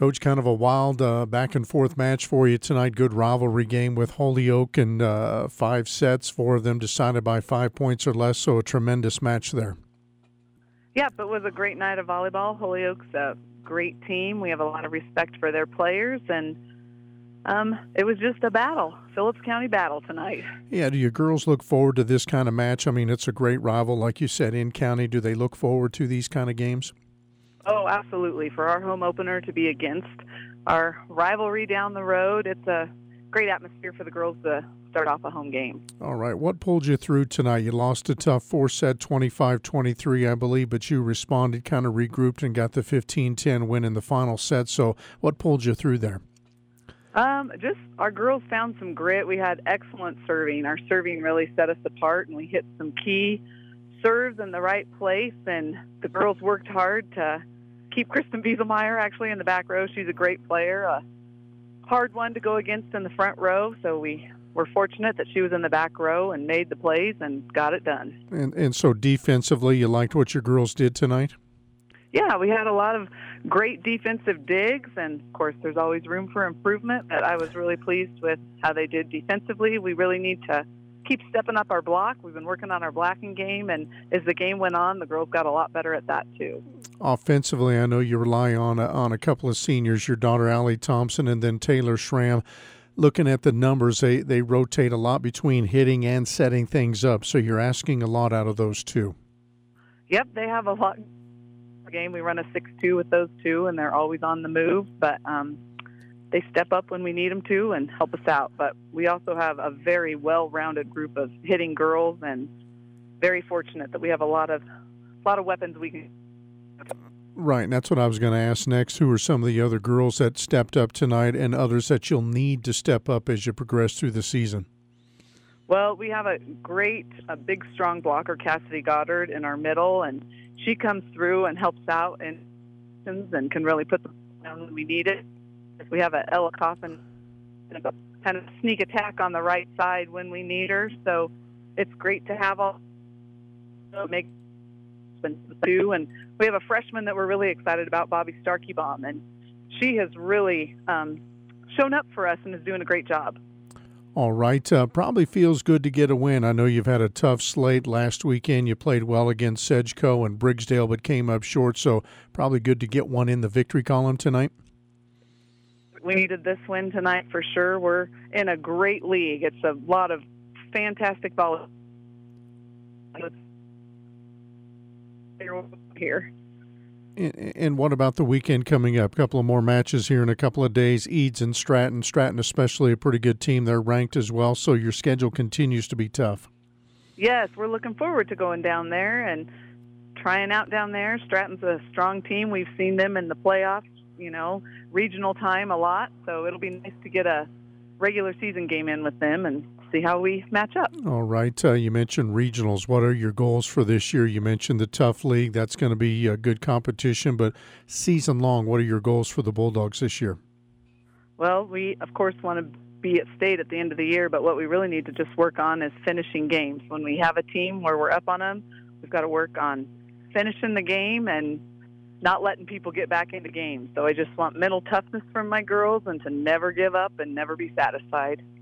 Coach, kind of a wild back-and-forth match for you tonight. Good rivalry game with Holyoke, and 5 sets, 4 of them decided by 5 points or less, so a tremendous match there. Yep, it was a great night of volleyball. Holyoke's a great team. We have a lot of respect for their players, and it was just a battle, Phillips County battle tonight. Yeah, do your girls look forward to this kind of match? I mean, it's a great rival, like you said, in county. Do they look forward to these kind of games? Oh, absolutely. For our home opener to be against our rivalry down the road, it's a great atmosphere for the girls to start off a home game. All right. What pulled you through tonight? You lost a tough 4-set, 25-23, I believe, but you responded, kind of regrouped, and got the 15-10 win in the final set. So what pulled you through there? Just our girls found some grit. We had excellent serving. Our serving really set us apart, and we hit some key serves in the right place, and the girls worked hard to keep Kristen Bieselmeyer actually in the back row. She's a great player, a hard one to go against in the front row, so we were fortunate that she was in the back row and made the plays and got it done. And so defensively, you liked what your girls did tonight? Yeah, we had a lot of great defensive digs, and of course there's always room for improvement, but I was really pleased with how they did defensively. We really need to keep stepping up our block. We've been working on our blocking game, and as the game went on, the girls got a lot better at that too. Offensively, I know you rely on a couple of seniors, your daughter Allie Thompson and then Taylor Schramm. Looking at the numbers, they rotate a lot between hitting and setting things up, so you're asking a lot out of those two. Yep, they have a lot. Game we run a 6-2 with those two, and they're always on the move, but they step up when we need them to and help us out. But we also have a very well-rounded group of hitting girls, and very fortunate that we have a lot of weapons we can. Right, and that's what I was going to ask next. Who are some of the other girls that stepped up tonight and others that you'll need to step up as you progress through the season? Well, we have a big, strong blocker, Cassidy Goddard, in our middle, and she comes through and helps out and can really put the down when we need it. We have a Ella Coffin kind of sneak attack on the right side when we need her, so it's great to have all make two. And we have a freshman that we're really excited about, Bobby Starkeybaum, and she has really shown up for us and is doing a great job. All right. Probably feels good to get a win. I know you've had a tough slate last weekend. You played well against Sedgeco and Briggsdale, but came up short, so probably good to get one in the victory column tonight. We needed this win tonight for sure. We're in a great league. It's a lot of fantastic volleyball here. And what about the weekend coming up? A couple of more matches here in a couple of days. Eads and Stratton. Stratton especially a pretty good team. They're ranked as well, so your schedule continues to be tough. Yes, we're looking forward to going down there and trying out down there. Stratton's a strong team. We've seen them in the playoffs, regional time a lot, so it'll be nice to get a regular season game in with them and see how we match up. All right. You mentioned regionals. What are your goals for this year? You mentioned the tough league. That's going to be a good competition, but season long, what are your goals for the Bulldogs this year? Well, we, of course, want to be at state at the end of the year, but what we really need to just work on is finishing games. When we have a team where we're up on them, we've got to work on finishing the game and not letting people get back into games. So I just want mental toughness from my girls and to never give up and never be satisfied.